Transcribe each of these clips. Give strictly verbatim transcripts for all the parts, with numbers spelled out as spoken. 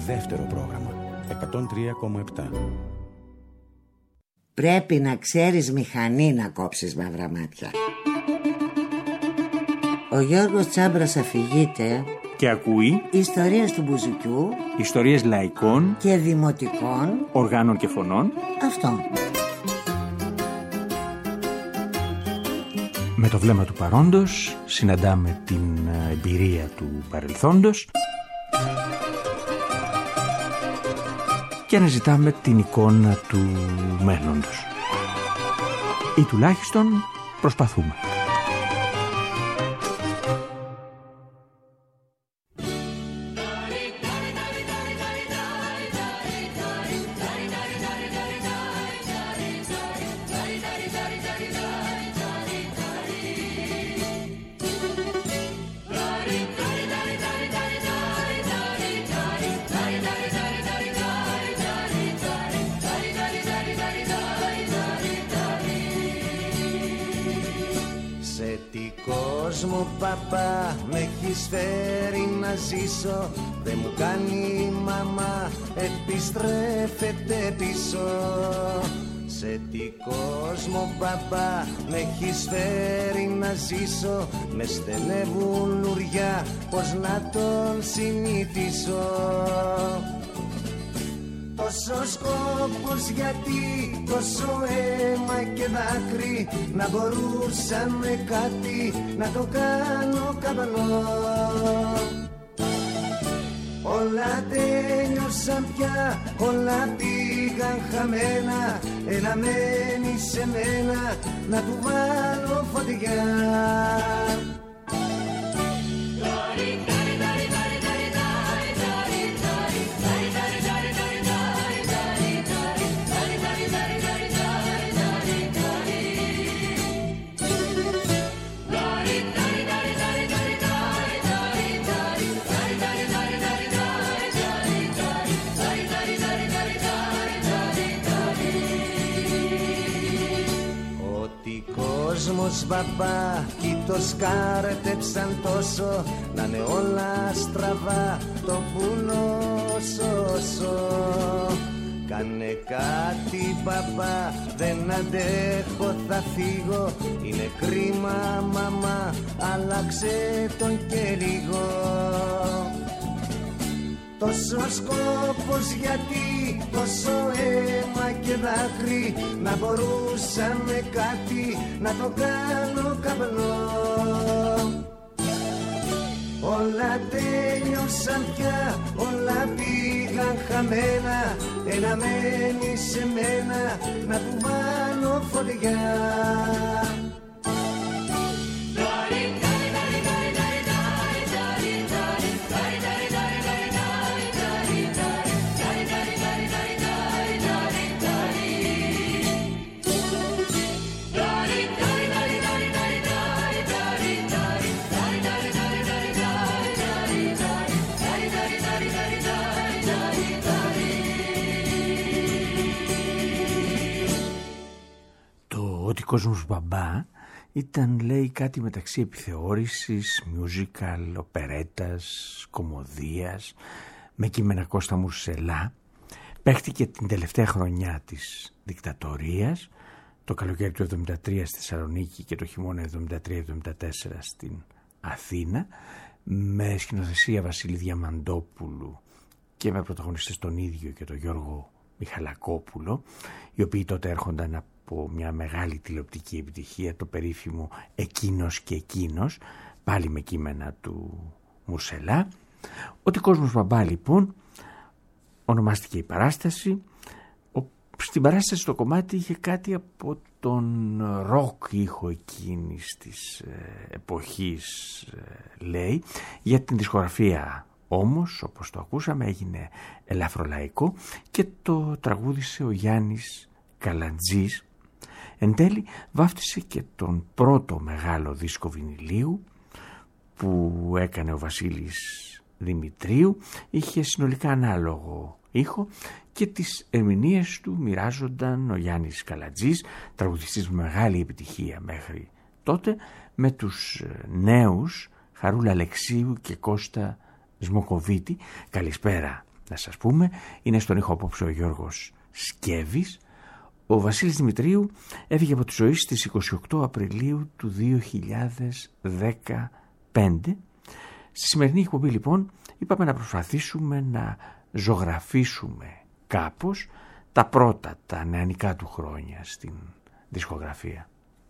Δεύτερο πρόγραμμα εκατόν τρία κόμμα επτά. Πρέπει να ξέρεις μηχανή να κόψεις μαύρα μάτια. Ο Γιώργος Τσάμπρας αφηγείται και ακούει ιστορίες του μπουζουκιού, ιστορίες λαϊκών και δημοτικών οργάνων και φωνών. Αυτό. Με το βλέμμα του παρόντος συναντάμε την εμπειρία του παρελθόντος και αναζητάμε την εικόνα του μέλλοντος. Ή τουλάχιστον προσπαθούμε. Μου παπά με έχεις φέρει να ζήσω, δεν μου κάνει μαμά, επιστρέφεται πίσω. Σε τι κόσμο παπά με έχεις φέρει να ζήσω, με στενεύουν λουριά, πως να τον συνηθίσω. Τόσο σκόπος γιατί, τόσο αίμα και δάκρυ, να μπορούσα με κάτι να το κάνω καπνό. Όλα τέλειωσαν πια, όλα πήγαν χαμένα, έλα μένει σε μένα να του βάλω φωτιά. Κόσμος μπαμπά κι το σκάρτεψαν τόσο, να είναι όλα στραβά, το πουνό σώσο. Κάνε κάτι μπαμπά, δεν αντέχω, θα φύγω, είναι κρίμα μαμά, άλλαξε τον και λίγο. Τόσο σκόπος γιατί, τόσο αίμα και δάκρυ, να μπορούσα με κάτι να το κάνω καπνό. Όλα τέλειωσαν πια, όλα πήγαν χαμένα, ένα μένει σε μένα να του βάλω φωτιά. Ότι κόσμος μπαμπά ήταν, λέει, κάτι μεταξύ επιθεώρησης, musical, οπερέτας, κωμωδίας, με κείμενα Κώστα Μουρσελά. Παίχτηκε την τελευταία χρονιά της δικτατορίας, το καλοκαίρι του εβδομήντα τρία στη Θεσσαλονίκη και το χειμώνα εβδομήντα τρία εβδομήντα τέσσερα στην Αθήνα, με σκηνοθεσία Βασίλη Διαμαντόπουλου και με πρωταγωνιστές τον ίδιο και τον Γιώργο Μιχαλακόπουλο, οι οποίοι τότε έρχονταν από μια μεγάλη τηλεοπτική επιτυχία, το περίφημο «Εκείνος και εκείνος», πάλι με κείμενα του Μουρσελά. Ότι κόσμος μπαμπά, λοιπόν, ονομάστηκε η παράσταση. Ο, στην παράσταση το κομμάτι είχε κάτι από τον ροκ ήχο εκείνης της ε, εποχής, ε, λέει. Για την δισκογραφία όμως, όπως το ακούσαμε, έγινε ελαφρολαϊκό και το τραγούδισε ο Γιάννης Καλαντζής. Εν τέλει βάφτισε και τον πρώτο μεγάλο δίσκο βινιλίου που έκανε ο Βασίλης Δημητρίου. Είχε συνολικά ανάλογο ήχο και τις ερμηνείες του μοιράζονταν ο Γιάννης Καλαντζής, τραγουδιστής με μεγάλη επιτυχία μέχρι τότε, με τους νέους Χαρούλα Αλεξίου και Κώστα Σμοκοβίτη. Καλησπέρα να σας πούμε. Είναι στον ήχο απόψε ο Γιώργος Σκέβης. Ο Βασίλης Δημητρίου έφυγε από τη ζωή στις είκοσι οκτώ Απριλίου του δύο χιλιάδες δεκαπέντε. Στη σημερινή εκπομπή λοιπόν είπαμε να προσπαθήσουμε να ζωγραφίσουμε κάπως τα πρώτα, τα νεανικά του χρόνια στην δισκογραφία.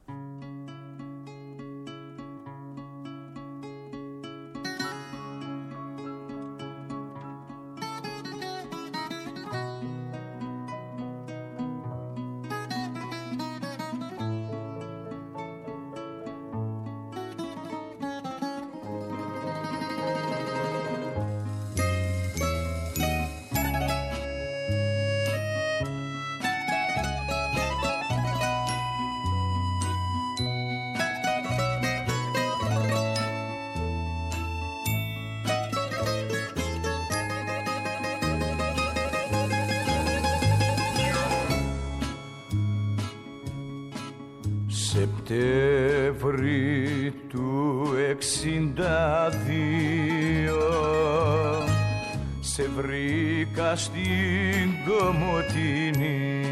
Σεπτέμβρη του εξήντα δύο σε βρήκα στην Κομοτηνή,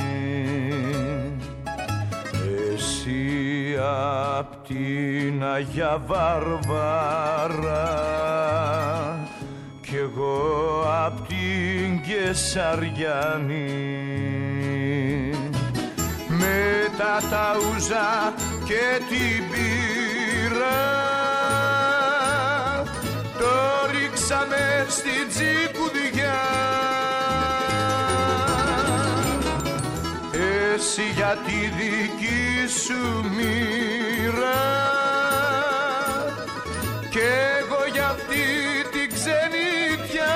εσύ απ' την Αγία Βάρβαρα κι εγώ απ' την Κεσαριανή. Με τα ταούζα και την πύρα το ρίξαμε στην τζικουδιά. Εσύ για τη δική σου μοίρα και εγώ για αυτή την ξενιτιά.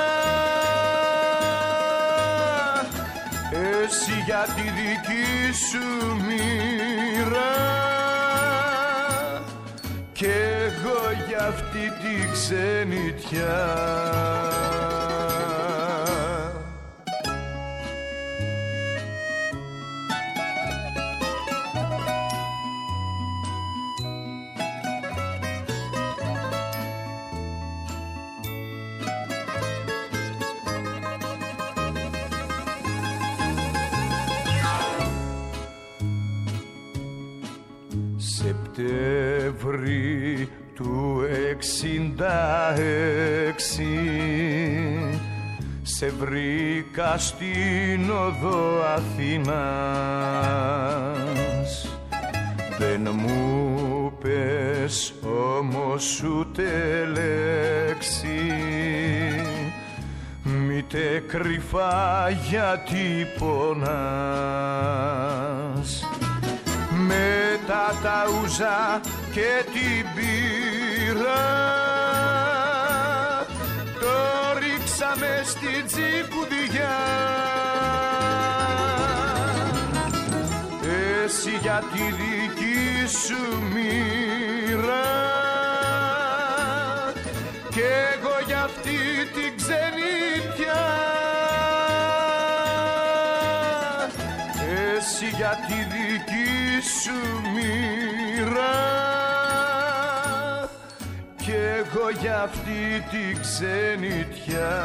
Εσύ για τη δική σου μοίρα και εγώ για αυτή τη ξενιτιά. Σεπτέμβρη του εξήντα έξι σε βρήκα στην οδό Αθήνας. Δεν μου πες όμως ούτε λέξη, μήτε κρυφά γιατί πονάς. Με τα ταούζα και την πύρα το ρίξαμε στην τζικουδιά. Εσύ για τη δική σου μοίρα και εγώ για αυτή την ξενιτιά. Εσύ για τη δική σου μοίρα και εγώ για αυτή την ξενιτιά.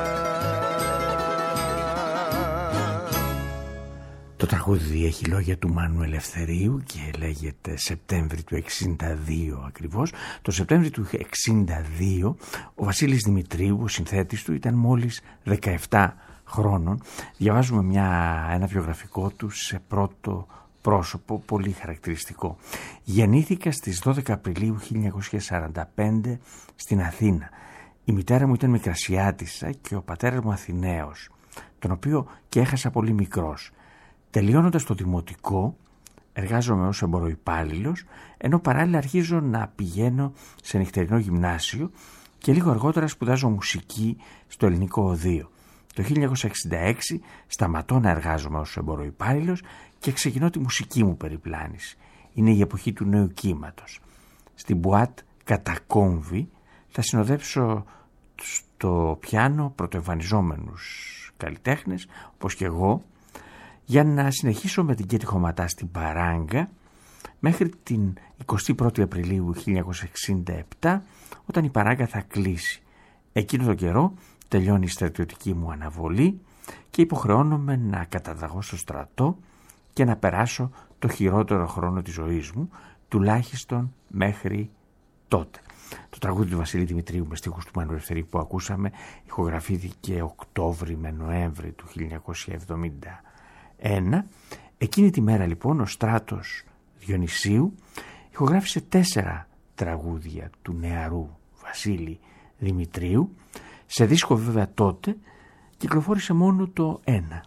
Το τραγούδι έχει λόγια του Μάνου Ελευθερίου και λέγεται Σεπτέμβρη του εξήντα δύο ακριβώς. Το Σεπτέμβρη του εξήντα δύο ο Βασίλης Δημητρίου, ο συνθέτης του, ήταν μόλις δεκαεπτά χρόνων. Διαβάζουμε μια, ένα βιογραφικό του σε πρώτο πρόσωπο πολύ χαρακτηριστικό. Γεννήθηκα στις δώδεκα Απριλίου χίλια εννιακόσια σαράντα πέντε στην Αθήνα. Η μητέρα μου ήταν Μικρασιάτισσα και ο πατέρας μου Αθηναίος, τον οποίο και έχασα πολύ μικρός. Τελειώνοντας το δημοτικό, εργάζομαι ως εμποροϊπάλληλος, ενώ παράλληλα αρχίζω να πηγαίνω σε νυχτερινό γυμνάσιο και λίγο αργότερα σπουδάζω μουσική στο Ελληνικό Οδείο. Το χίλια εννιακόσια εξήντα έξι σταματώ να εργάζομαι ως εμποροϊπάλληλος και ξεκινώ τη μουσική μου περιπλάνηση. Είναι η εποχή του νέου κύματος. Στην μπουάτ Κατακόμβη θα συνοδέψω στο πιάνο πρωτοεμφανιζόμενους καλλιτέχνες, όπως και εγώ, για να συνεχίσω με την Κέτη Χωματά στην Παράγκα μέχρι την εικοστή πρώτη Απριλίου χίλια εννιακόσια εξήντα επτά, όταν η Παράγκα θα κλείσει. Εκείνο τον καιρό τελειώνει η στρατιωτική μου αναβολή και υποχρεώνομαι να καταταγώ στο στρατό και να περάσω το χειρότερο χρόνο της ζωής μου, τουλάχιστον μέχρι τότε. Το τραγούδι του Βασίλη Δημητρίου με στίχους του Μάνου Ελευθερίου που ακούσαμε ηχογραφήθηκε Οκτώβρη με Νοέμβρη του χίλια εννιακόσια εβδομήντα ένα. Εκείνη τη μέρα λοιπόν ο Στράτος Διονυσίου ηχογράφησε τέσσερα τραγούδια του νεαρού Βασίλη Δημητρίου. Σε δίσκο βέβαια τότε κυκλοφόρησε μόνο το ένα.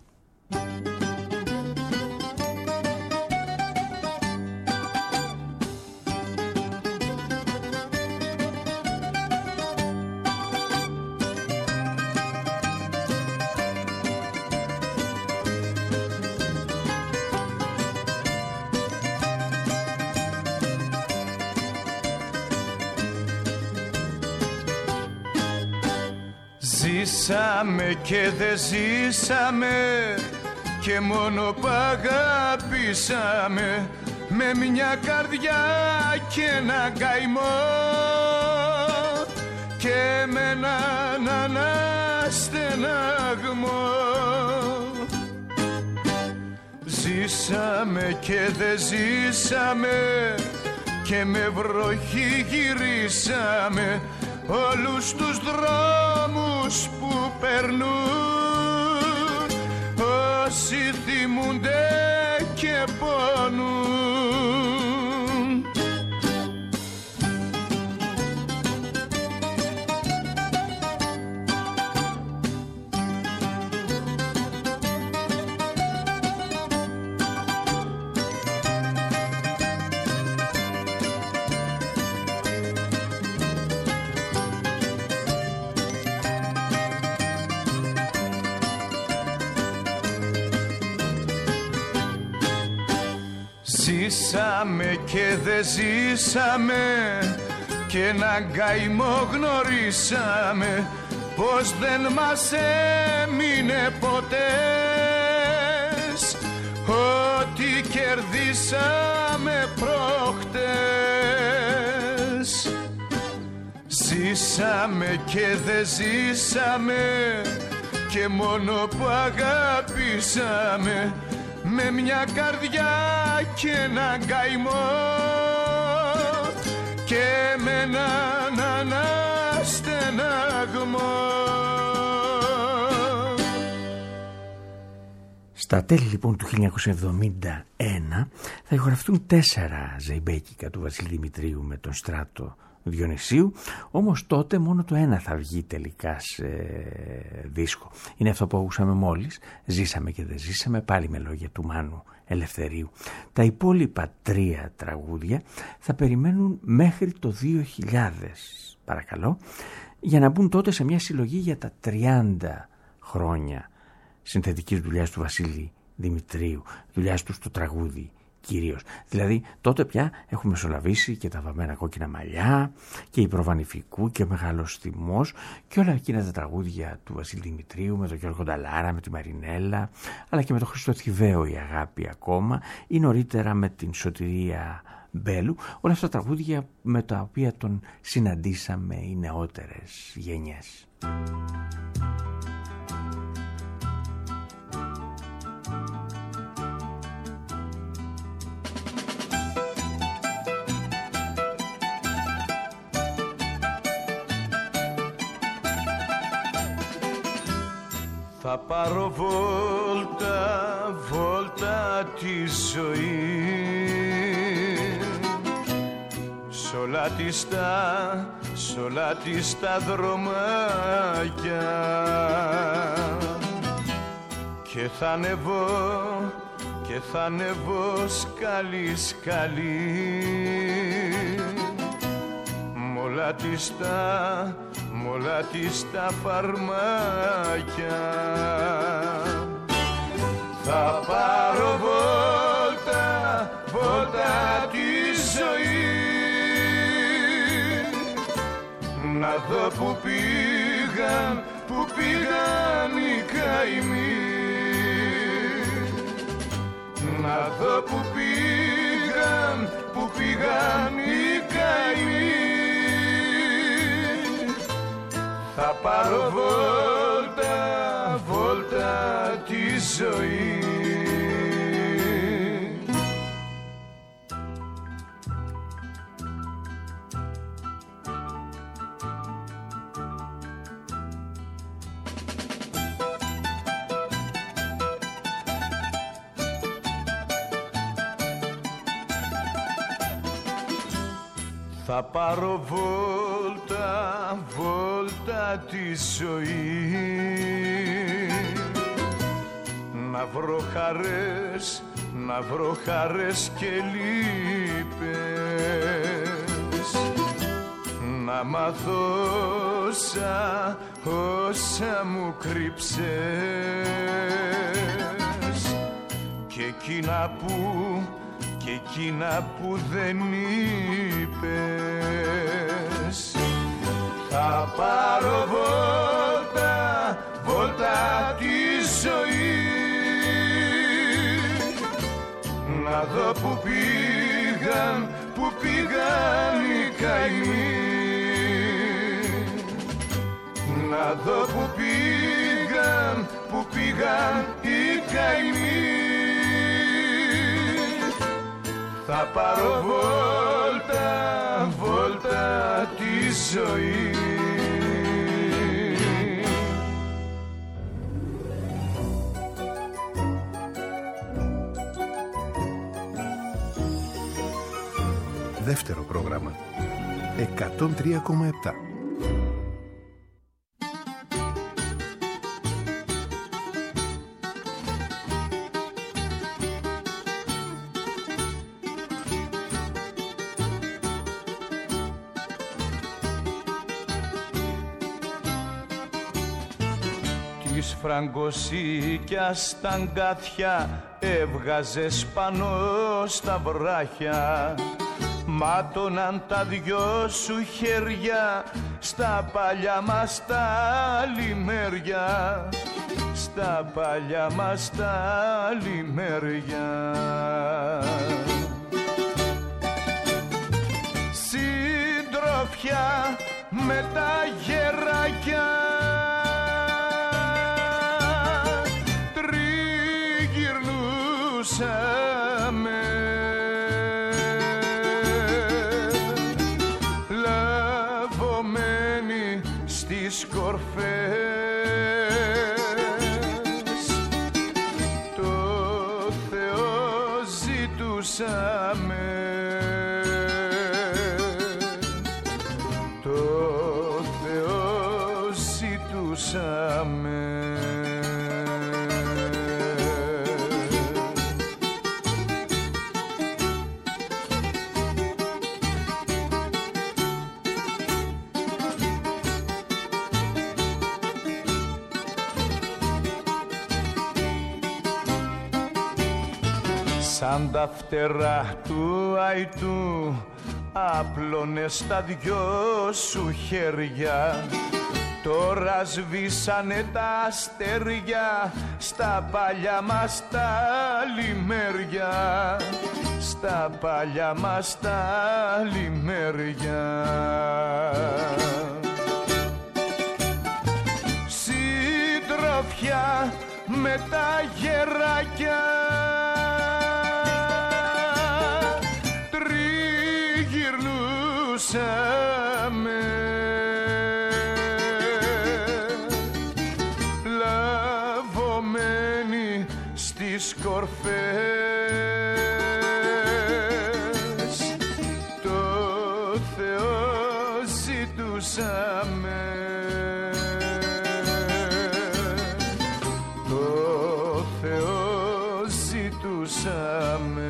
Ζήσαμε και δεν ζήσαμε και μόνο π' αγαπήσαμε με μια καρδιά και ένα καημό και με έναν αναστεναγμό. Ζήσαμε και δεν ζήσαμε και με βροχή γυρίσαμε όλους τους δρόμους που περνούν όσοι θυμούνται και πονούν. Ζήσαμε και δεν ζήσαμε και έναν καημό γνωρίσαμε πως δεν μας έμεινε ποτέ ό,τι κερδίσαμε προχτές. Ζήσαμε και δεν ζήσαμε και μόνο που αγαπήσαμε με μια καρδιά και έναν καημό και με έναν αναστεναγμό. Στα τέλη λοιπόν του χίλια εννιακόσια εβδομήντα ένα θα ηχογραφηθούν τέσσερα ζεϊμπέκικα του Βασίλη Δημητρίου με τον Στράτο Διονυσίου, όμως τότε μόνο το ένα θα βγει τελικά σε δίσκο. Είναι αυτό που ακούσαμε μόλις, Ζήσαμε και δεν ζήσαμε, πάλι με λόγια του Μάνου Ελευθερίου. Τα υπόλοιπα τρία τραγούδια θα περιμένουν μέχρι το δύο χιλιάδες, παρακαλώ, για να μπουν τότε σε μια συλλογή για τα τριάντα χρόνια συνθετικής δουλειάς του Βασίλη Δημητρίου, δουλειάς του στο τραγούδι κυρίως. Δηλαδή τότε πια έχουμε μεσολαβήσει και τα βαμμένα κόκκινα μαλλιά και η Προβανηφικού και ο Μεγάλος Θυμός και όλα εκείνα τα τραγούδια του Βασίλη Δημητρίου με τον Γιώργο Νταλάρα, με τη Μαρινέλα, αλλά και με τον Χρήστο Θηβαίο η αγάπη ακόμα, ή νωρίτερα με την Σωτηρία Μπέλου, όλα αυτά τα τραγούδια με τα οποία τον συναντήσαμε οι νεότερες γενιές. Θα πάρω βόλτα, βόλτα τη ζωή σ' όλα της τα, σ' όλα της τα δρομάκια και θα ανεβώ, και θα ανεβώ σκάλι σκάλι μ' όλα της τα, μ' όλα της τα φαρμάκια. Θα πάρω βόλτα, βόλτα τη ζωή να δω που πήγαν, που πήγαν οι καημοί, να δω που πήγαν, που πήγαν οι καημοί. Θα πάρω βόλτα βόλτα, βόλτα τη ζωή. Θα πάρω βόλτα, βόλτα τη ζωή, να βρω χαρές, να βρω χαρές και λύπες, να μάθω όσα, όσα μου κρύψες και εκείνα που και εκείνα που δεν είπες. Θα πάρω βόλτα, βόλτα τη ζωή, να δω που πήγαν, που πήγαν οι καημοί, να δω που πήγαν, που πήγαν οι καημοί. Θα πάρω βόλτα, βόλτα τη ζωή. Δεύτερο πρόγραμμα εκατόν τρία κόμμα επτά. Της φραγκοσίκιας στα αγκάθια έβγαζες πάνω στα βράχια, μάτωναν τα δυο σου χέρια στα παλιά μας τα λιμέρια, στα παλιά μας τα λιμέρια. Συντροφιά με τα γεράκια, τριγυρνούσαμε, λαβωμένοι στις κορφές, το Θεό ζητούσαμε, το Θεό ζητούσαμε. Σαν τα φτερά του αϊτού άπλωνες τα δυο σου χέρια, τώρα σβήσανε τα αστέρια στα παλιά μας τα λιμέρια, στα παλιά μας τα λιμέρια. Συντροφιά με τα γεράκια, τριγυρνούσαμε, λαβωμένοι στις κορφές, το Θεό ζητούσαμε, το Θεό ζητούσαμε.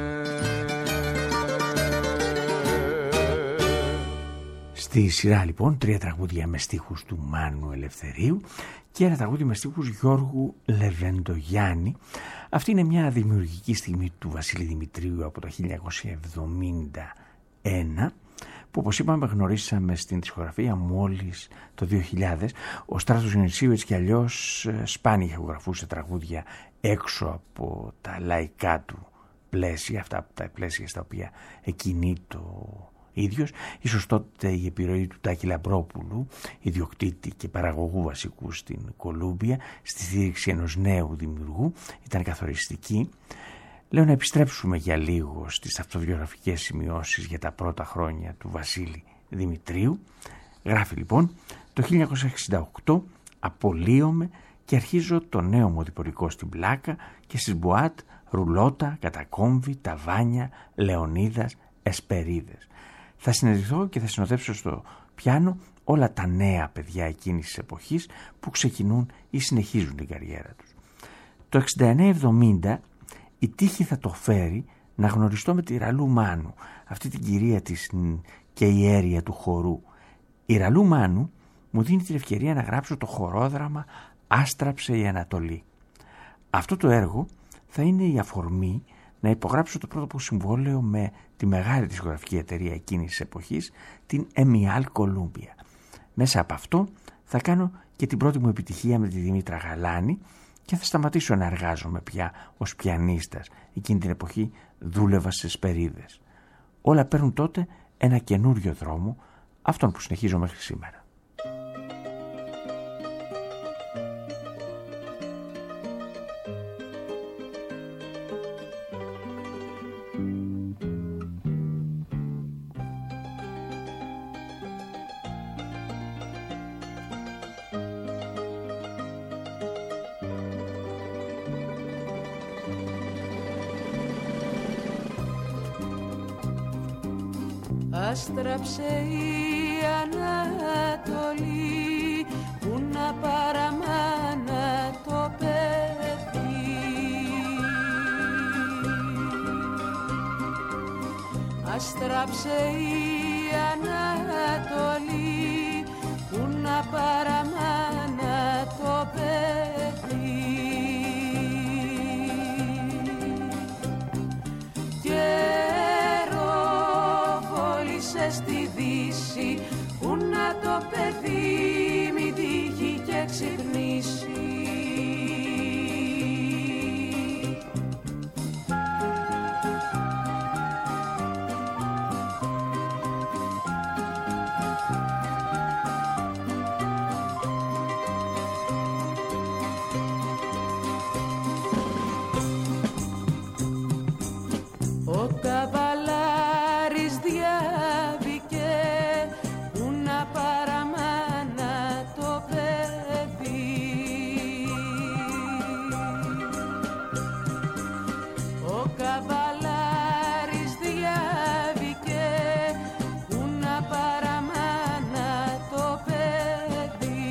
Στη σειρά λοιπόν τρία τραγούδια με στίχους του Μάνου Ελευθερίου και ένα τραγούδι με στίχους Γιώργου Λεβεντογιάννη. Αυτή είναι μια δημιουργική στιγμή του Βασίλη Δημητρίου από το χίλια εννιακόσια εβδομήντα ένα, που όπως είπαμε γνωρίσαμε στην δισκογραφία μόλις το δύο χιλιάδες. Ο Στράτος Διονυσίου έτσι κι αλλιώς σπάνια ηχογραφούσε τραγούδια έξω από τα λαϊκά του πλαίσια, αυτά τα πλαίσια στα οποία εκείνη το ίδιος, ίσως τότε η επιρροή του Τάκη Λαμπρόπουλου, ιδιοκτήτη και παραγωγού βασικού στην Κολούμπια, στη στήριξη ενός νέου δημιουργού, ήταν καθοριστική. Λέω να επιστρέψουμε για λίγο στις αυτοβιογραφικές σημειώσεις για τα πρώτα χρόνια του Βασίλη Δημητρίου. Γράφει λοιπόν: το χίλια εννιακόσια εξήντα οκτώ απολύομαι και αρχίζω το νέο μου διπορικό στην Πλάκα και στις Μπουάτ Ρουλότα, Κατακόμβη, Ταβάνια, Λεωνίδας, Εσπερίδες. Θα συναντηθώ και θα συνοδεύσω στο πιάνο όλα τα νέα παιδιά εκείνης της εποχής που ξεκινούν ή συνεχίζουν την καριέρα τους. Το εξήντα εννέα εβδομήντα η τύχη θα το φέρει να γνωριστώ με τη Ραλού Μάνου, αυτή την κυρία της και ιέρια του χορού. Η Ραλού Μάνου μου δίνει την ευκαιρία να γράψω το χορόδραμα «Άστραψε η Ανατολή». Αυτό το έργο θα είναι η αφορμή να υπογράψω το πρώτο συμβόλαιο με τη μεγάλη δισκογραφική εταιρεία εκείνης της εποχής, την Εμιάλ Κολούμπια. Μέσα από αυτό θα κάνω και την πρώτη μου επιτυχία με τη Δημήτρα Γαλάνη και θα σταματήσω να εργάζομαι πια ως πιανίστας. Εκείνη την εποχή δούλευα σε Εσπερίδες. Όλα παίρνουν τότε ένα καινούριο δρόμο, αυτόν που συνεχίζω μέχρι σήμερα. Άστραψε η Ανατολή που να παραμάνα το παιδί. Άστραψε η Ανατολή που να παραμάνα το παιδί. Στη Δύση που να το παιδί μη τύχει και ξυπνήσει. Ο καβαλάρης διάβηκε που να παραμάνα το παιδί. Ο καβαλάρης διάβηκε που να παραμάνα το παιδί.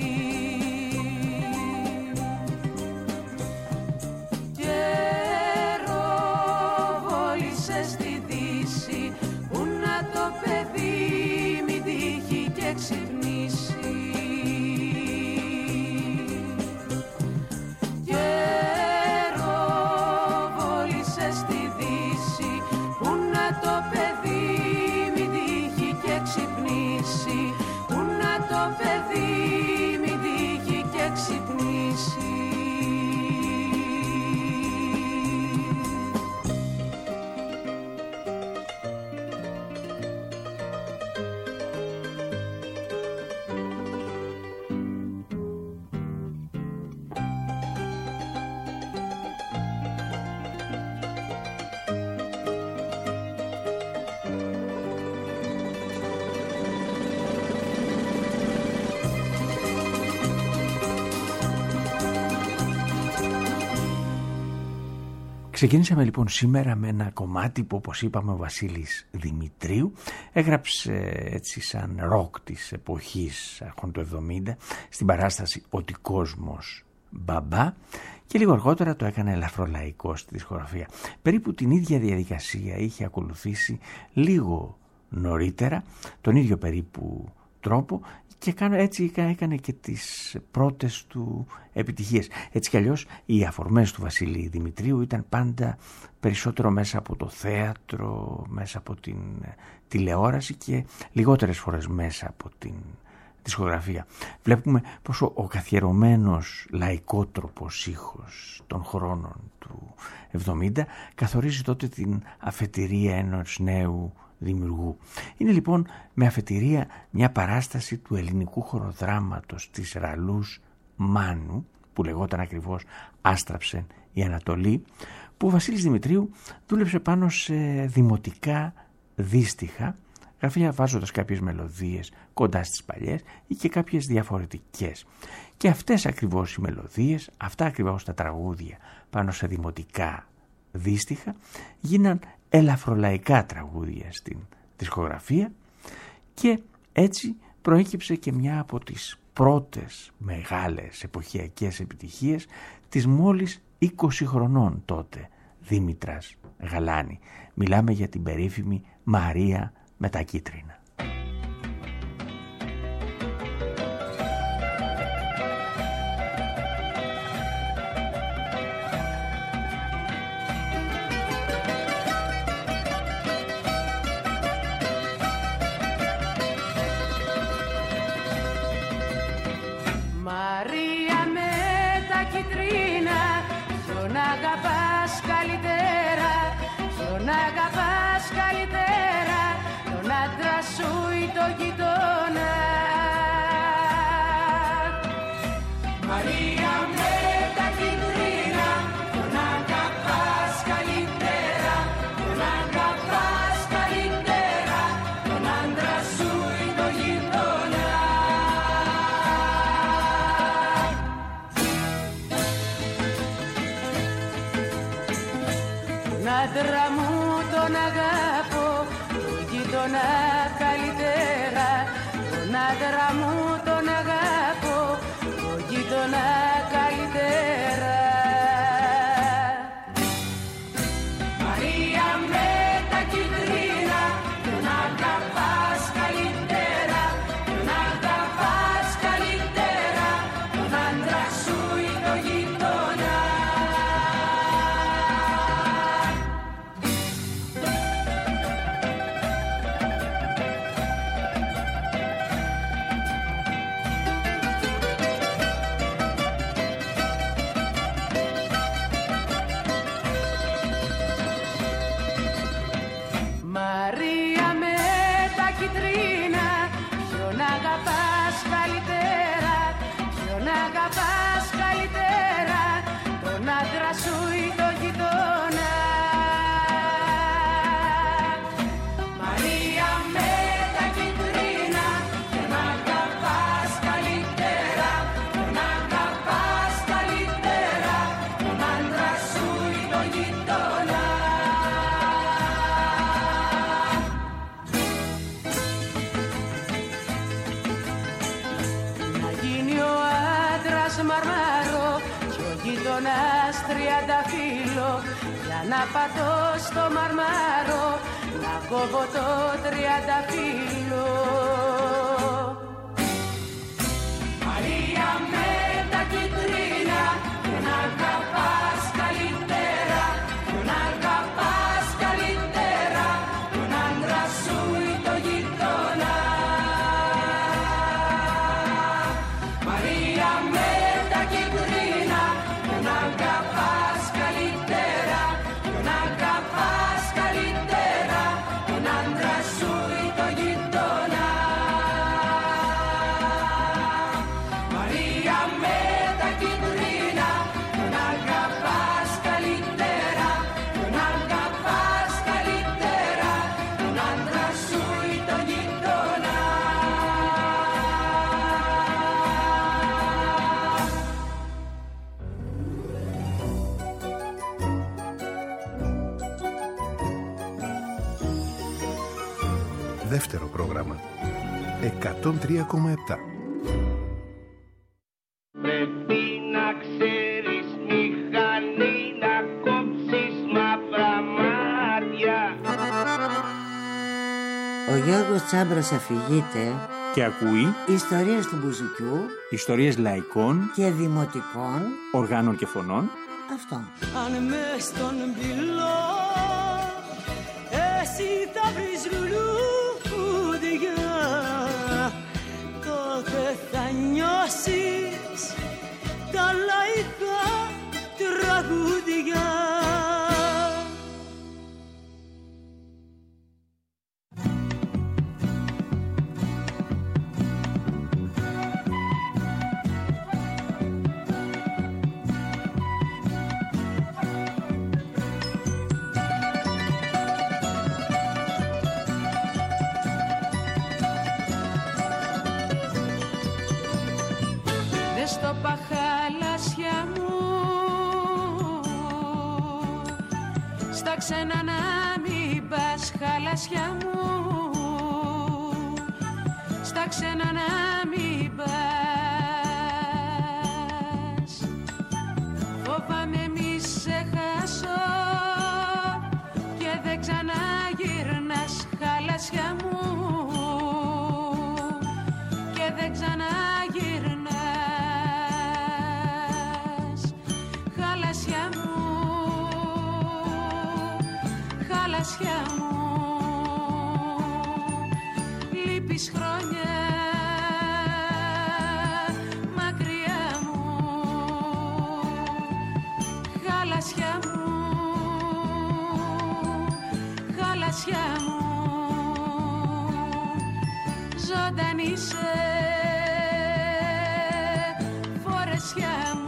Καιροβόλησε στη Δύση που να το παιδί μη τύχει και ξυπνήσει. Καιροβόλησε στη Δύση που να το παιδί μη τύχει και ξυπνήσει. Που να το παιδί μη τύχει και ξυπνήσει. Ξεκινήσαμε λοιπόν σήμερα με ένα κομμάτι που, όπως είπαμε, ο Βασίλης Δημητρίου έγραψε έτσι σαν ροκ της εποχής αρχών του εβδομήντα στην παράσταση «Ότι κόσμος μπαμπά» και λίγο αργότερα το έκανε ελαφρολαϊκό στη δισκογραφία. Περίπου την ίδια διαδικασία είχε ακολουθήσει λίγο νωρίτερα, τον ίδιο περίπου τρόπο, και έτσι έκανε και τις πρώτες του επιτυχίες. Έτσι κι αλλιώς οι αφορμές του Βασίλη Δημητρίου ήταν πάντα περισσότερο μέσα από το θέατρο, μέσα από την τηλεόραση και λιγότερες φορές μέσα από την δισκογραφία. Βλέπουμε πόσο ο καθιερωμένος λαϊκότροπος ήχος των χρόνων του εβδομήντα καθορίζει τότε την αφετηρία ενός νέου δημιουργού. Είναι λοιπόν με αφετηρία μια παράσταση του ελληνικού χοροδράματος της Ραλούς Μάνου, που λεγόταν ακριβώς «Άστραψεν η Ανατολή», που ο Βασίλης Δημητρίου δούλεψε πάνω σε δημοτικά δύστιχα, γραφεία βάζοντας κάποιες μελωδίες κοντά στις παλιές ή και κάποιες διαφορετικές. Και αυτές ακριβώς οι μελωδίες, αυτά ακριβώς τα τραγούδια πάνω σε δημοτικά δύστιχα, γίναν ελαφρολαϊκά τραγούδια στην δισκογραφία και έτσι προέκυψε και μια από τις πρώτες μεγάλες εποχιακές επιτυχίες της μόλις είκοσι χρονών τότε Δήμητρας Γαλάνη. Μιλάμε για την περίφημη Μαρία με τα κίτρινα. Μαρία με τα κίτρινα, ποιον αγαπάς καλύτερα, ποιον αγαπάς καλύτερα, τον άντρα σου ή το γειτόνα. Μαρία με τα κίτρινα, ποιον αγαπάς καλύτερα, ποιον αγαπάς καλύτερα, τον άντρα σου ή το γειτόνα. Τον άντρα μου τον αγαπώ, τον γείτονα καλύτερα. Τον άντρα μου τον αγαπώ, τον γείτονα καλύτερα. Μαρία με τα κίτρινα, τον αγαπάς καλύτερα, τον αγαπάς καλύτερα, τον άντρα σου ή το γείτονα. Μαρία με τα κίτρινα, ποιον αγαπάς καλύτερα, ποιον αγαπάς καλύτερα, τον άντρα σου ή το γειτόνα. Μαρία με τα κίτρινα, ποιον αγαπάς καλύτερα, ποιον αγαπάς καλύτερα, τον άντρα σου ή το γειτόνα. Μαρμάρο κι ο γείτονας τριανταφύλλο, για να πατώ στο μαρμάρο, να κόβω το τριανταφύλλο. Μαρία με τα κίτρινα, ποιον αγαπάς καλύτερα, ποιον αγαπάς καλύτερα, τον άντρα σου ή το γείτονα. Μαρία με τα κίτρινα, ποιον αγαπάς καλύτερα, ποιον αγαπάς καλύτερα, τον άντρα σου ή το γείτονα. Μαρία με τα κίτρινα, ποιον αγαπάς καλύτερα, ποιον αγαπάς καλύτερα, τον άντρα σου ή το γείτονα. Δεύτερο πρόγραμμα. εκατόν τρία κόμμα επτά. Πρέπει να ξέρεις μηχανή, να κόψεις μαύρα μάτια. Ο Γιώργος Τσάμπρας αφηγείται Και ακούει ιστορίες του μπουζουκιού ιστορίες λαϊκών, και δημοτικών. οργάνων και φωνών. Αυτό. Αν μες στον πυλό εσύ θα βρεις λουλούδια, τότε θα νιώσεις τα λαϊκά τραγούδια. στο παχαλάσια μου, στα ξένα να μην πας χαλασιά μου, στα ξένα να μην πας. Φοβάμαι μη σε χάσω και δεν ξαναγυρνάς χαλασιά μου, και δεν ξαναγυρνάς χαλασιά μου, χαλασιά μου. Λείπεις χρόνια μακριά μου, χαλασιά μου, χαλασιά μου. Ζωντανή σε φορεσιά μου.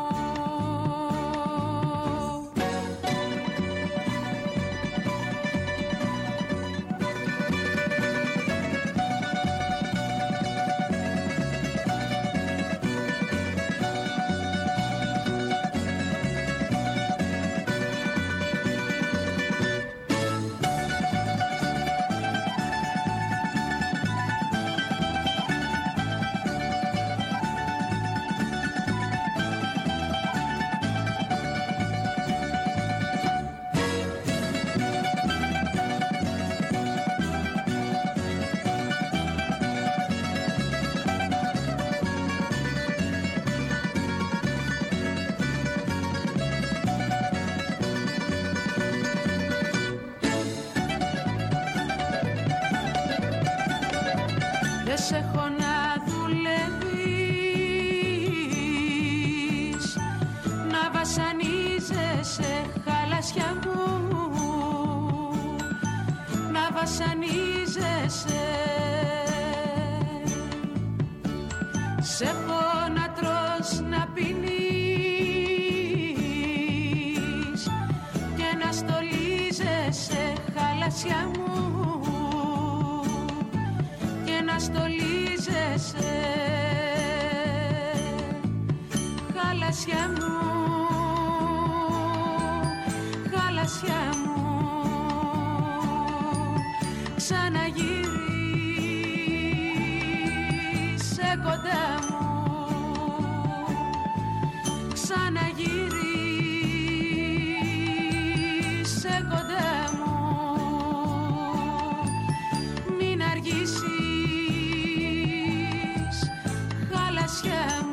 Δεν σε έχω να δουλεύεις, να βασανίζεσαι χαλασιά μου, να βασανίζεσαι. Σε έχω να τρως, να πίνεις και να στολίζεσαι χαλασιά μου, να στολίζεσαι χαλασιά μου, χαλασιά μου. Ξαναγύρισε κοντά μου, ξαναγύρισε κοντά μου. Μην αργήσεις χαλασιά μου.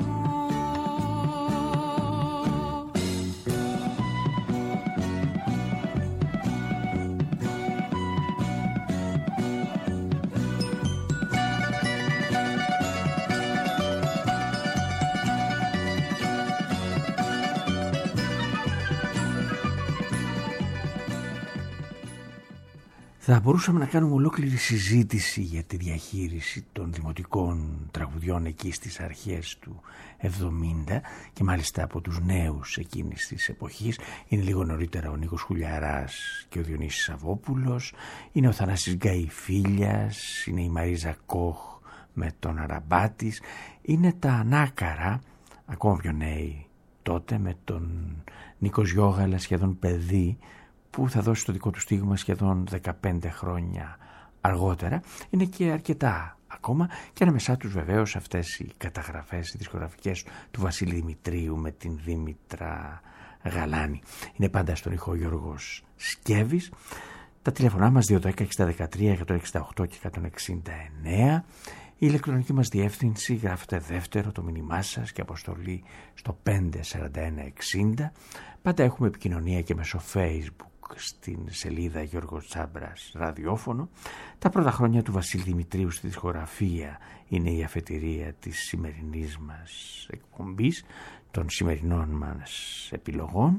Θα μπορούσαμε να κάνουμε ολόκληρη συζήτηση για τη διαχείριση των δημοτικών τραγουδιών εκεί στις αρχές του εβδομήντα και μάλιστα από τους νέους εκείνης της εποχής. Είναι λίγο νωρίτερα ο Νίκος Χουλιαράς και ο Διονύσης Σαββόπουλος, είναι ο Θανάσης Γκαϊφίλιας, είναι η Μαρίζα Κόχ με τον Αραμπάτης, είναι τα Ανάκαρα, ακόμα πιο νέοι τότε, με τον Νίκο Γιώγαλα, σχεδόν παιδί, που θα δώσει το δικό του στίγμα σχεδόν δεκαπέντε χρόνια αργότερα. Είναι και αρκετά ακόμα και ανάμεσά τους βεβαίως αυτές οι καταγραφές, οι δισκογραφικές του Βασίλη Δημητρίου με την Δήμητρα Γαλάνη. Είναι πάντα στον ήχο Γιώργος Σκέβης. Τα τηλεφωνά μας δύο ένα μηδέν έξι τρία εκατόν εξήντα οκτώ και εκατόν εξήντα εννέα. Η ηλεκτρονική μας διεύθυνση, γράφετε δεύτερο το μήνυμά σας και αποστολή στο πέντε τέσσερα ένα εξήντα. Πάντα έχουμε επικοινωνία και μέσω Facebook στην σελίδα Γιώργος Τσάμπρας ραδιόφωνο. Τα πρώτα χρόνια του Βασίλη Δημητρίου στη δισκογραφία είναι η αφετηρία της σημερινής μας εκπομπής, των σημερινών μας επιλογών.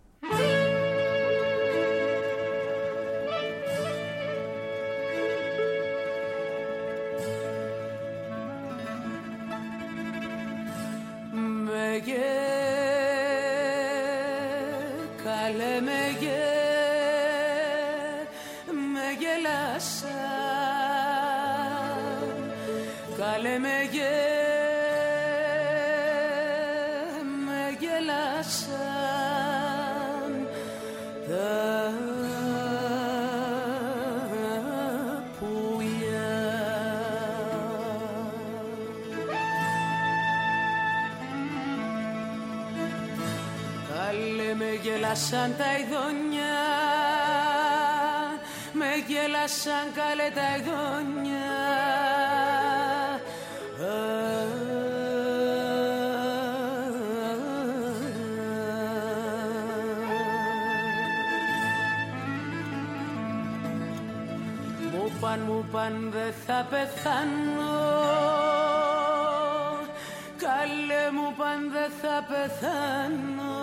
Μέγε, καλέ μέγε, με γελάσα, καλέ μέγε, τα πουλιά. Καλέ με γέλασαν τα ειδόνια, με γέλασαν καλέ τα ειδόνια. Μου παν δε θα πεθάνω, καλέ μου παν δε θα πεθάνω.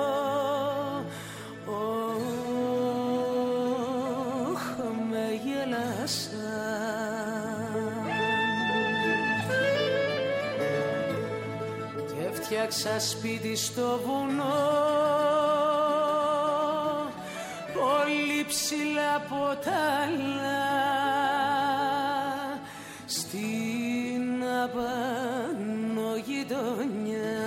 Ωχ, με γέλασαν και φτιάξα σπίτι στο βουνό, πολύ ψηλά από τα άλλα, στην απάνω γειτονιά.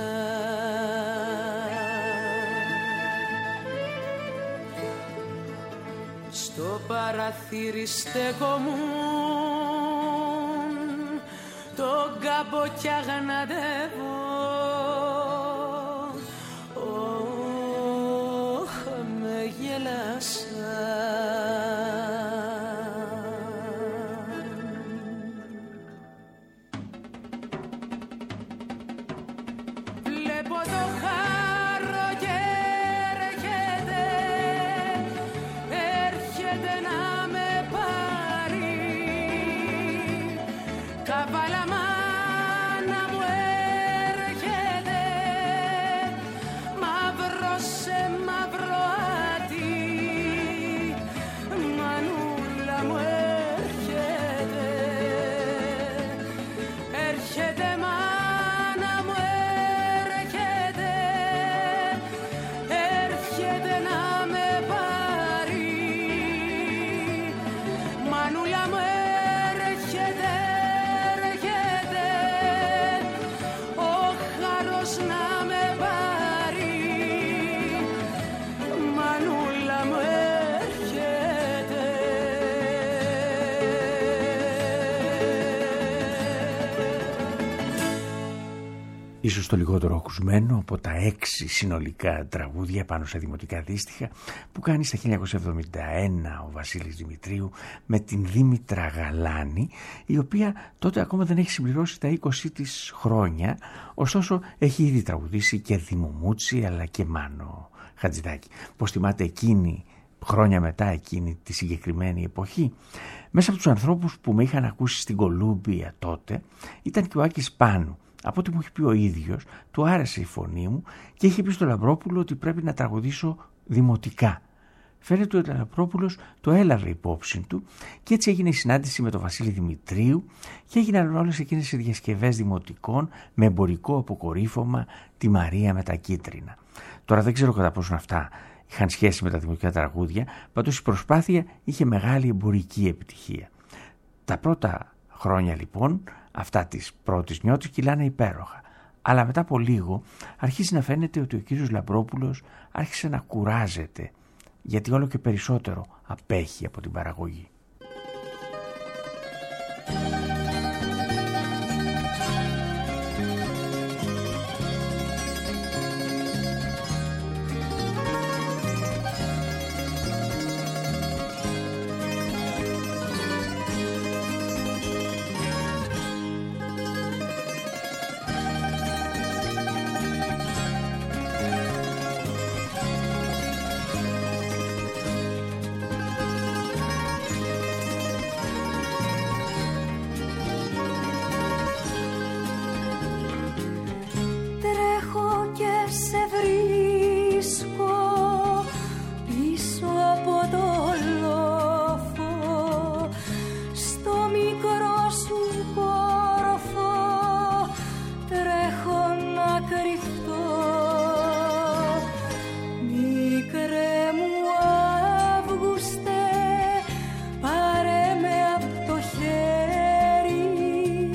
Στο παραθύρι στέκομουν, τον κάμπο κι αγναντεύω. Ωχ, με γέλασαν. Βλέπω το χάρο και έρχεται, έρχεται να με πάρει. Καβάλα μάνα μου έρχεται, μαύρο σε μαύρο άτι. Μανούλα μου έρχεται, έρχεται μάνα μου έρχεται, έρχεται να με πάρει. Μανούλα μου έρχεται, έρχεται, ο χάρος να με πάρει. Μανούλα μου έρχεται. Ίσως το λιγότερο ακουσμένο από τα έξι συνολικά τραγούδια πάνω σε δημοτικά δίστιχα που κάνει στα χίλια εννιακόσια εβδομήντα ένα ο Βασίλης Δημητρίου με την Δήμητρα Γαλάνη, η οποία τότε ακόμα δεν έχει συμπληρώσει τα είκοσι της χρόνια, ωστόσο έχει ήδη τραγουδήσει και Δημομούτσι αλλά και Μάνο Χατζηδάκη. Πώς θυμάται εκείνη, χρόνια μετά εκείνη τη συγκεκριμένη εποχή? Μέσα από τους ανθρώπους που με είχαν ακούσει στην Κολούμπια τότε ήταν και ο Άκης Πάνου. Από ό,τι μου έχει πει ο ίδιος, του άρεσε η φωνή μου και είχε πει στο Λαμπρόπουλο ότι πρέπει να τραγουδήσω δημοτικά. Φαίνεται ότι ο Λαμπρόπουλος το έλαβε υπόψη του και έτσι έγινε η συνάντηση με τον Βασίλη Δημητρίου και έγιναν όλες εκείνες οι διασκευές δημοτικών με εμπορικό αποκορύφωμα τη Μαρία με τα κίτρινα. Τώρα δεν ξέρω κατά πόσο αυτά είχαν σχέση με τα δημοτικά τραγούδια, πάντως η προσπάθεια είχε μεγάλη εμπορική επιτυχία. Τα πρώτα χρόνια λοιπόν, αυτά της πρώτης νιώτης, κυλάνε υπέροχα. Αλλά μετά από λίγο αρχίζει να φαίνεται ότι ο κύριος Λαμπρόπουλος άρχισε να κουράζεται, γιατί όλο και περισσότερο απέχει από την παραγωγή.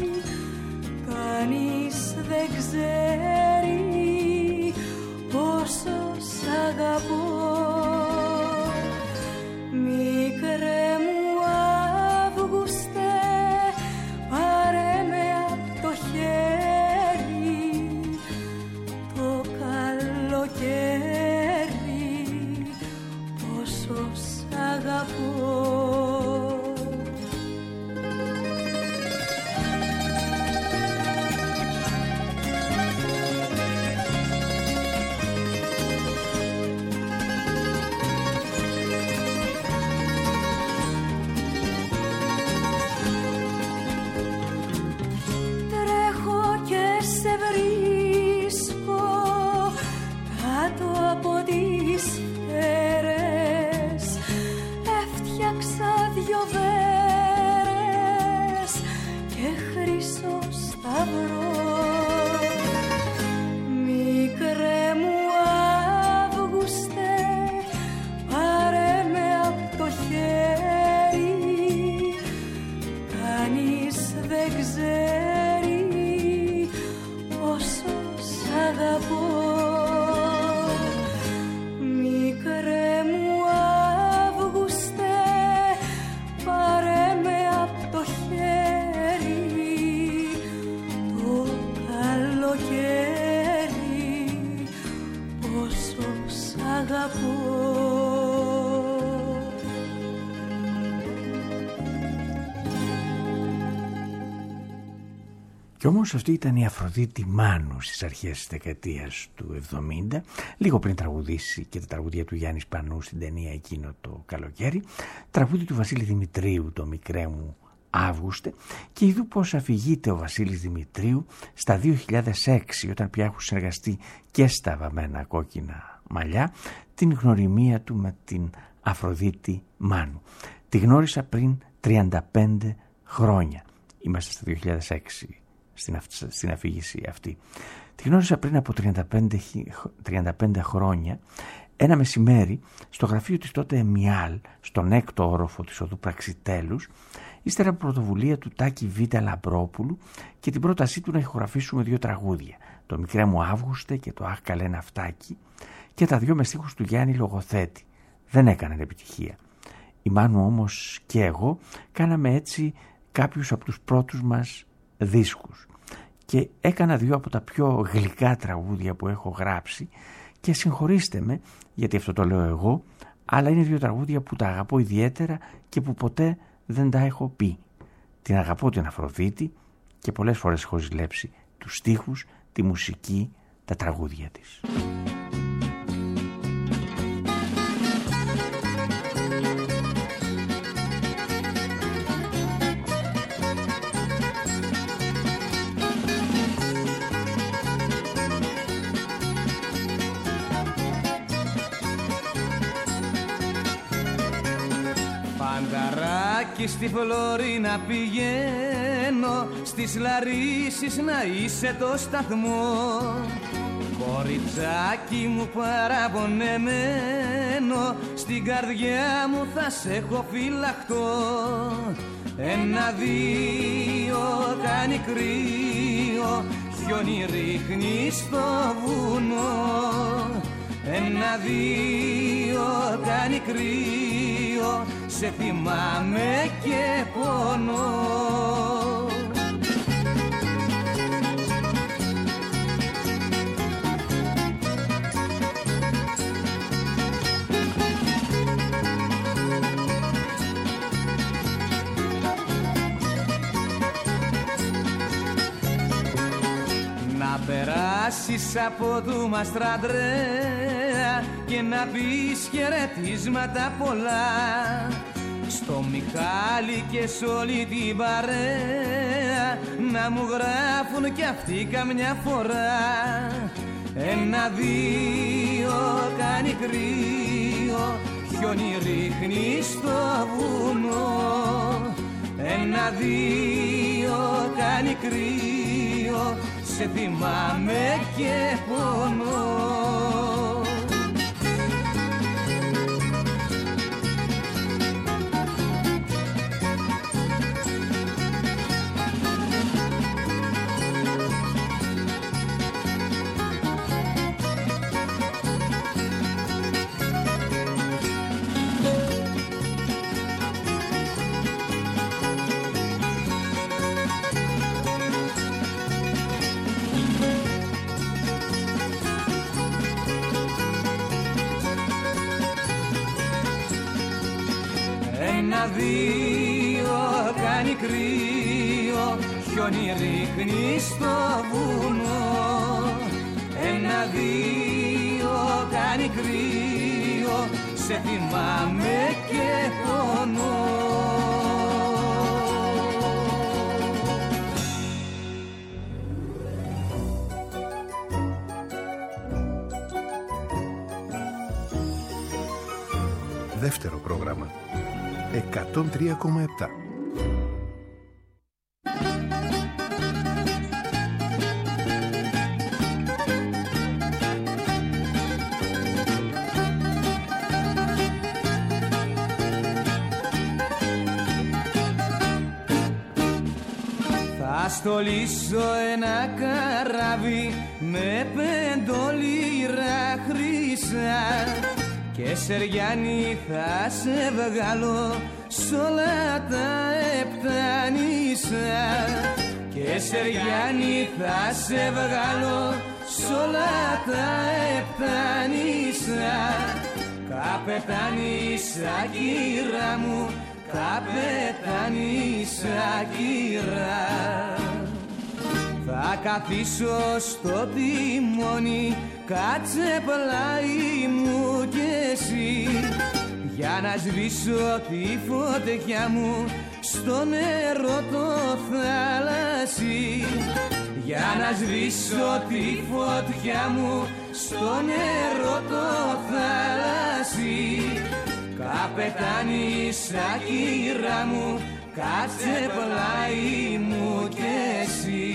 δεν ξέρει πως αγαπώ. Κι όμως αυτή ήταν η Αφροδίτη Μάνου στις αρχές της δεκαετίας του εβδομήντα, λίγο πριν τραγουδήσει και τα τραγουδία του Γιάννη Σπανού στην ταινία εκείνο το καλοκαίρι, τραγούδι του Βασίλη Δημητρίου, το μικρέ μου Αύγουστε, και ειδού πως αφηγείται ο Βασίλης Δημητρίου στα δύο χιλιάδες έξι, όταν πια έχουν συνεργαστεί και στα Βαμμένα Κόκκινα Μαλλιά, την γνωριμία του με την Αφροδίτη Μάνου. Τη γνώρισα πριν τριάντα πέντε χρόνια. Είμαστε στα δύο χιλιάδες έξι στην, στην αφήγηση αυτή. Τη γνώρισα πριν από τριάντα πέντε χρόνια, ένα μεσημέρι, στο γραφείο της τότε Εμιάλ, στον έκτο όροφο της οδού Πραξιτέλους, ύστερα από πρωτοβουλία του Τάκη Β. Λαμπρόπουλου και την πρότασή του να ηχογραφήσουμε δύο τραγούδια, το μικρέ μου Αύγουστε και το Αχ καλέ ναυτάκι, και τα δυο με στίχους του Γιάννη Λογοθέτη. Δεν έκαναν επιτυχία. Η Μάνου όμως και εγώ κάναμε έτσι κάποιους από τους πρώτους μας δίσκους, και έκανα δύο από τα πιο γλυκά τραγούδια που έχω γράψει, και συγχωρήστε με γιατί αυτό το λέω εγώ, αλλά είναι δύο τραγούδια που τα αγαπώ ιδιαίτερα και που ποτέ δεν τα έχω πει. Την αγαπώ την Αφροδίτη και πολλές φορές έχω ζηλέψει τους στίχους, τη μουσική, τα τραγούδια της. Φανταράκι στη Φλόρη να πηγαίνω, στις Λαρίσσεις να είσαι το σταθμό. Κοριτσάκι μου παραπονεμένο, στην καρδιά μου θα σε έχω φυλαχτώ. Ένα δύο κάνει κρύο, χιόνι ρίχνει στο βουνό. Ένα δύο κάνει κρύο, σε θυμάμαι και πονώ. Να περάσεις από του μας τραντρέα και να πεις χαιρετίσματα πολλά στο Μιχάλη και σ' όλη την παρέα, να μου γράφουν κι αυτοί καμιά φορά. Ένα δύο κάνει κρύο, χιόνι ρίχνει στο βουνό. Ένα δύο κάνει κρύο, σε θυμάμαι και πονώ. Ένα δύο κάνει κρύο, χιόνι ρίχνει στο βουνό. Ένα δύο κάνει κρύο, σε θυμάμαι και πονώ. Δεύτερο πρόγραμμα εκατόν τρία κόμμα επτά. Θα στολίσω ένα καράβι με πεντολίρα χρυσά και Σεριάννη θα σε βγάλω σ' όλα τα επτά νησιά. Και Σεριάννη θα σε βγάλω σ' όλα τα επτά νησιά. Καπετάνη Σακύρα μου, καπετάνη Σακύρα. Θα καθίσω στο τιμόνι, κάτσε πλάι μου κι εσύ, για να σβήσω τη φωτιά μου στο νερό το θάλασσι. Για να σβήσω τη φωτιά μου στο νερό το θάλασσι. Καπετάνη Σακύρα μου, κάτσε πλάι μου κι εσύ.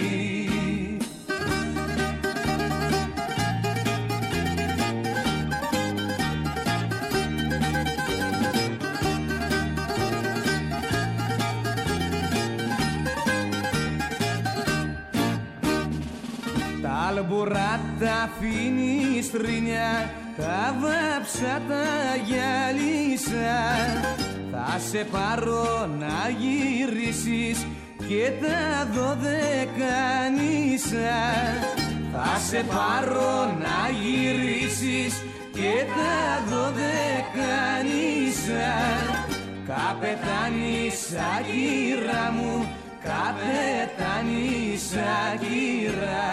Τα αλμπουρά τα αφήνει στρινιά, τα βάψα τα γυαλίσα. Θα σε πάρω να γυρίσεις και τα δωδεκάνησα. Θα σε πάρω να γυρίσεις και τα δωδεκάνησα. Καπετάνη Σακύρα μου, καπετάνη Σακύρα.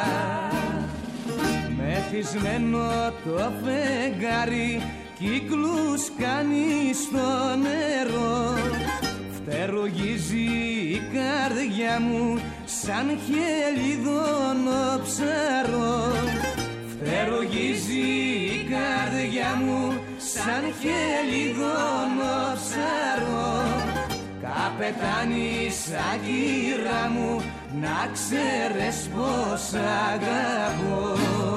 Μεθυσμένο το φεγγάρι, κύκλους κάνει στο νερό. Φτερουγίζει η καρδιά μου σαν χελιδόνο ψαρό. Φτερουγίζει η καρδιά μου σαν χελιδόνο ψαρό. Καπετάνη Σακύρα μου, να ξέρεις πως αγαπώ.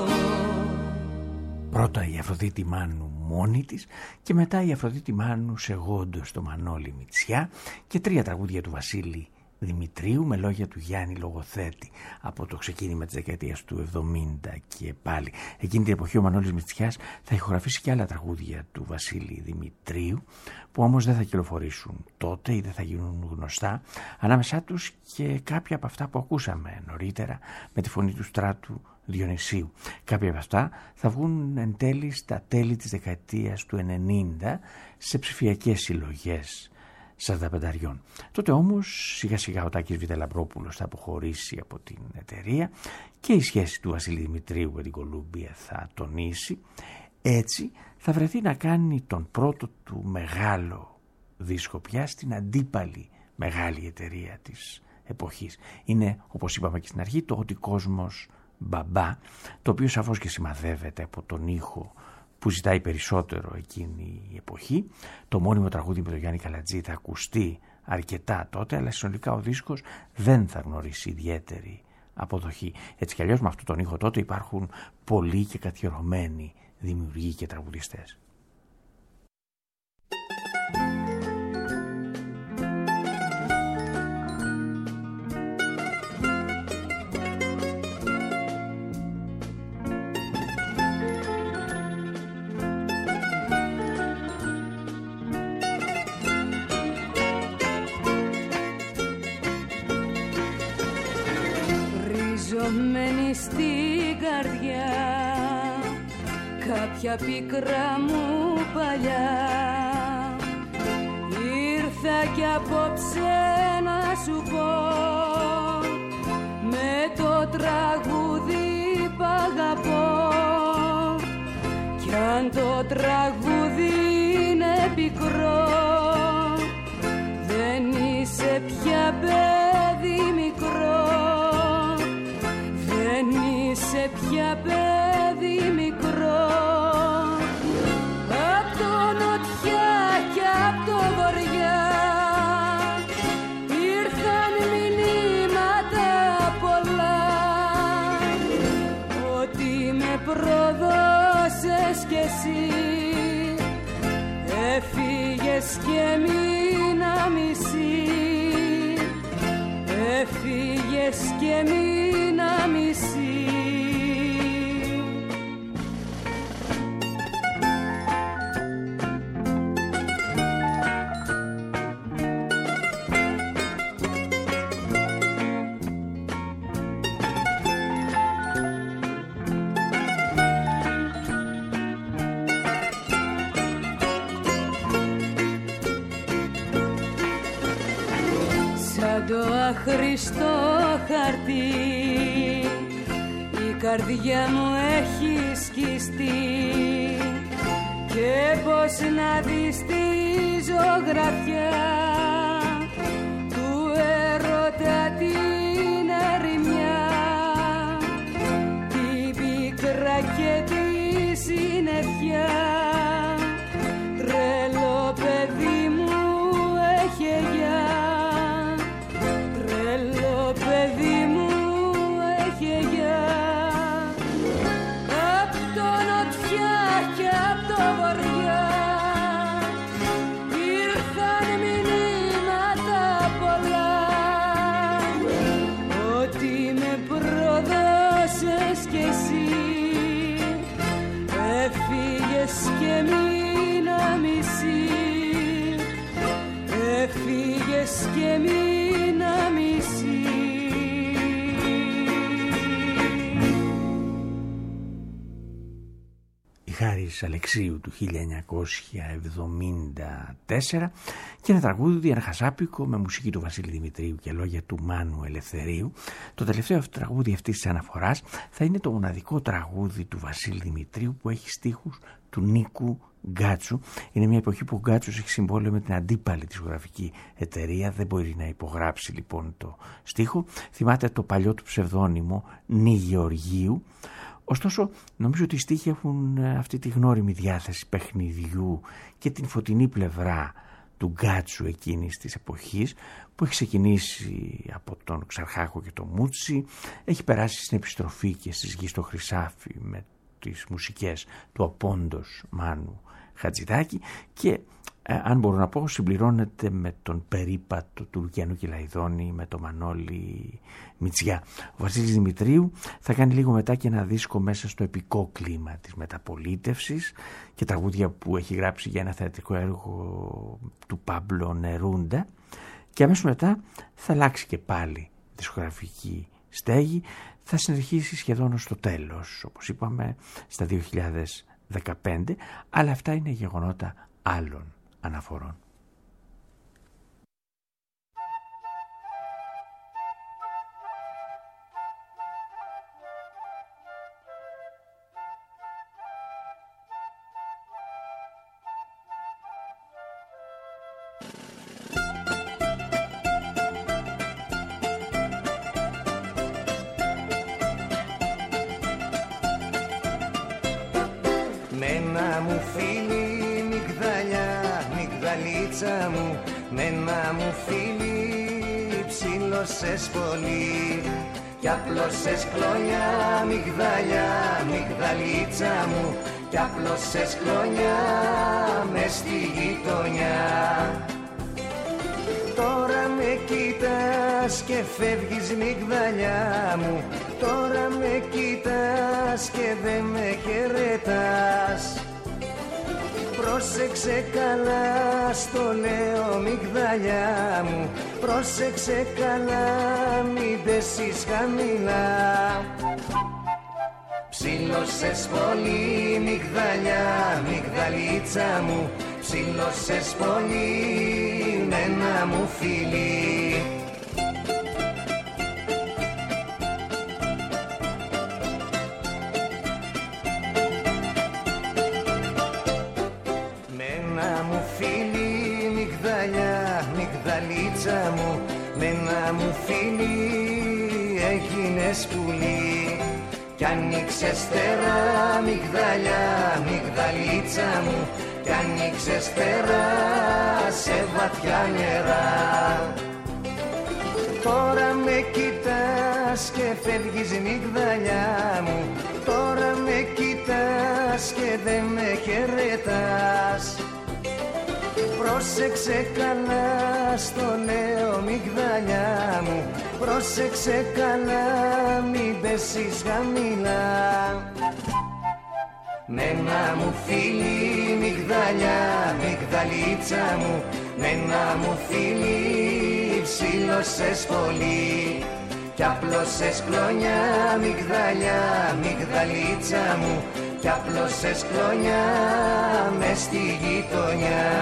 Πρώτα η Αφροδίτη Μάνου μόνη της και μετά η Αφροδίτη Μάνου σε γόντο στο Μανώλη Μητσιά και τρία τραγούδια του Βασίλη Δημητρίου με λόγια του Γιάννη Λογοθέτη από το ξεκίνημα της δεκαετίας του εβδομήντα και πάλι. Εκείνη την εποχή ο Μανώλης Μητσιάς θα ηχογραφήσει και άλλα τραγούδια του Βασίλη Δημητρίου που όμως δεν θα κυκλοφορήσουν τότε ή δεν θα γίνουν γνωστά, ανάμεσά τους και κάποια από αυτά που ακούσαμε νωρίτερα με τη φωνή του Στράτου Διονυσίου. Κάποια από αυτά θα βγουν εν τέλει στα τέλη της δεκαετίας του ενενήντα σε ψηφιακές συλλογές σαρανταπενταριών. Τότε όμως σιγά σιγά ο Τάκης Βιτελαμπρόπουλος θα αποχωρήσει από την εταιρεία και η σχέση του Βασίλη Δημητρίου με την Κολούμπια θα τονίσει. Έτσι θα βρεθεί να κάνει τον πρώτο του μεγάλο δίσκο πια στην αντίπαλη μεγάλη εταιρεία της εποχής. Είναι, όπως είπαμε και στην αρχή, το Ότι Κόσμος Μπαμπά, το οποίο σαφώς και σημαδεύεται από τον ήχο που ζητάει περισσότερο εκείνη η εποχή. Το μόνιμο τραγούδι με τον Γιάννη Καλατζή θα ακουστεί αρκετά τότε, αλλά συνολικά ο δίσκος δεν θα γνωρίσει ιδιαίτερη αποδοχή. Έτσι κι αλλιώς με αυτόν τον ήχο τότε υπάρχουν πολλοί και καθιερωμένοι δημιουργοί και τραγουδιστές. Ριζωμένη στην καρδιά κάποια πίκρα μου παλιά, ήρθα κι απόψε να σου πω με το τραγούδι π' αγαπώ. Κι αν το τραγούδι είναι πικρό, δεν είσαι πια παιδί μικρό. Δεν είσαι πια παιδί μικρό. Απ' το νοτιά κι απ' το βοριά ήρθαν μηνύματα πολλά, ότι με προδώσες κι εσύ έφυγες και μείνα μισή. Έφυγες και μείνα μισή. άχρηστο χαρτί, η καρδιά μου έχει σκιστεί και πως να δεις τη ζωγραφιά του έρωτα την ερημιά, την πίκρα και τη συννεφιά. Τρελό παιδί μου έχει γεια, τρελό παιδί μου έχει γεια. Απ' το νοτιά και απ' το βοριά ήρθαν μηνύματα πολλά, ότι με προδώσες κι εσύ έφυγες και μείνα μισή, έφυγες και μείνα μισή. Χάρης Αλεξίου του χίλια εννιακόσια εβδομήντα τέσσερα και ένα τραγούδι αναχασάπικο με μουσική του Βασίλη Δημητρίου και λόγια του Μάνου Ελευθερίου. Το τελευταίο τραγούδι αυτής της αναφοράς θα είναι το μοναδικό τραγούδι του Βασίλη Δημητρίου που έχει στίχους του Νίκου Γκάτσου. Είναι μια εποχή που ο Γκάτσος έχει συμβόλαιο με την αντίπαλη δισκογραφική εταιρεία, δεν μπορεί να υπογράψει λοιπόν το στίχο. Θυμάται το παλιό του ψευδόνυμο Νι Γεωργίου. Ωστόσο, νομίζω ότι οι στίχοι έχουν αυτή τη γνώριμη διάθεση παιχνιδιού και την φωτεινή πλευρά του Γκάτσου εκείνης της εποχής, που έχει ξεκινήσει από τον Ξαρχάκο και τον Μούτσι, έχει περάσει στην επιστροφή και στις γης στο Χρυσάφι με τις μουσικές του Απόντος Μάνου Χατζηδάκη και ε, αν μπορώ να πω συμπληρώνεται με τον περίπατο του Λουκιανού Κελαϊδόνη, με τον Μανώλη Μητσιά. Ο Βασίλης Δημητρίου θα κάνει λίγο μετά και ένα δίσκο μέσα στο επικό κλίμα της μεταπολίτευσης και τραγούδια που έχει γράψει για ένα θεατρικό έργο του Πάμπλο Νερούντα, και αμέσως μετά θα αλλάξει και πάλι δισκογραφική στέγη, θα συνεχίσει σχεδόν ως το τέλος, όπως είπαμε στα δύο χιλιάδες δεκαπέντε, αλλά αυτά είναι γεγονότα άλλων αναφορών. Μένα μου φίλη μυγδαλιά, μυγδαλίτσα μου, μένα μου φίλη ψήλωσες πολύ κι απλώσες κλόνια, μυγδαλιά, μυγδαλίτσα μου, κι απλώσες κλόνια μες στη γειτονιά. Τώρα με κοίτας και φεύγεις μυγδαλιά μου, τώρα με κοίτας και δεν με χαιρετάς. Πρόσεξε καλά, στο λέω μυγδαλιά μου, πρόσεξε καλά, μην πέσεις χαμηλά. Ψήλωσες πολύ μυγδαλιά, μυγδαλίτσα μου, ψήλωσες πολύ μένα μου φίλη. Μένα μου φίλη μυγδαλιά, μυγδαλίτσα μου, μένα μου φίλη έγινες πουλί κι ανοίξες φτερά μυγδαλιά, μυγδαλίτσα μου, κι ανοίξες φτερά σε βαθιά νερά. Τώρα με κοιτάς και φεύγεις μυγδαλιά μου, τώρα με κοιτάς και δεν με χαιρετάς. Πρόσεξε καλά, στο λέω μυγδαλιά μου, πρόσεξε καλά, μην πέσεις χαμηλά. Μένα μου φίλη μυγδαλιά, μυγδαλίτσα μου, μένα μου φίλη ψήλωσες πολύ κι απλώσες κλόνια μυγδαλιά, μυγδαλίτσα μου, κι απλώσες κλόνια μες στη γειτονιά.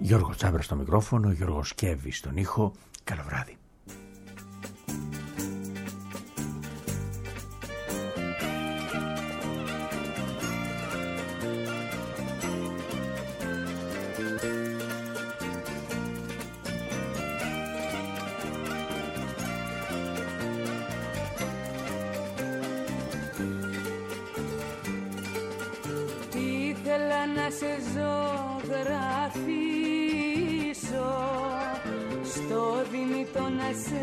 Γιώργο Τσάμπρα στο μικρόφωνο, Γιώργο Σκεύη στον ήχο. Καλό βράδυ. Ήθελα να σε ζωγραφίσω, στο διμητό να σε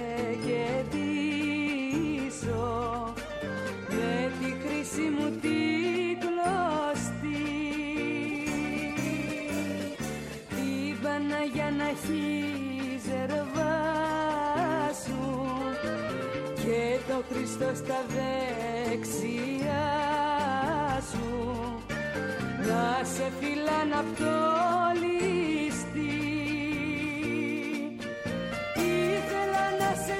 κερδίσω, με τη χρυσή μου την κλωστή, την Παναγιά να έχει ζερβά σου και το Χριστό στα δεξιά σου, να σε φυλάν απ' το ληστή. Ήθελα να σε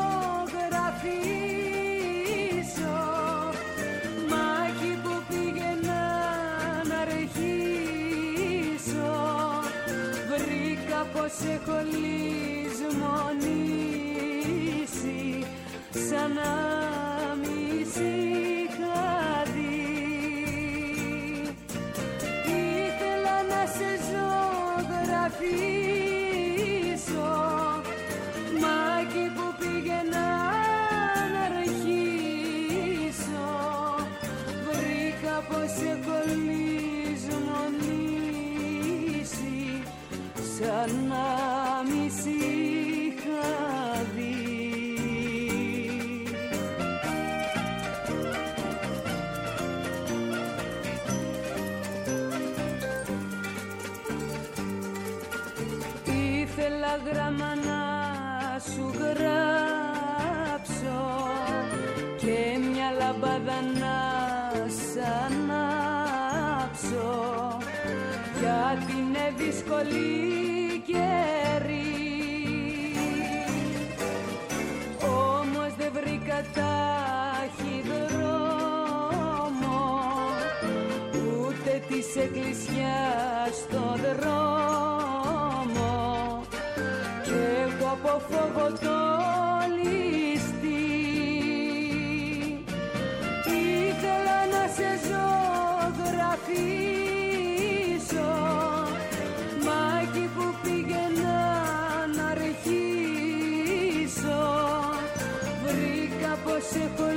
ζωγραφίσω, μα εκεί που πήγαινα να αρχίσω, βρήκα πως έχω λησμονήσει, σαν να μη σ' είχα δει. Σε ζωγραφίσω, μα εκεί που πήγαινα να αρχίσω, βρήκα πως έχω λησμονήσει, σαν να μη σ' είχα δει. Ήθελα γράμμα να σου γράψω και μια λαμπάδα να σ' ανάψω, γιατί είναι δύσκολη καιρή. Όμως δεν βρήκα ταχυδρόμο, ούτε της εκκλησιάς στο δρόμο, και έχω από φόβο το ληστή. Ήθελα να σε ζωγραφίσω, μα εκεί που πήγαινα να αρχίσω, βρήκα πως έχω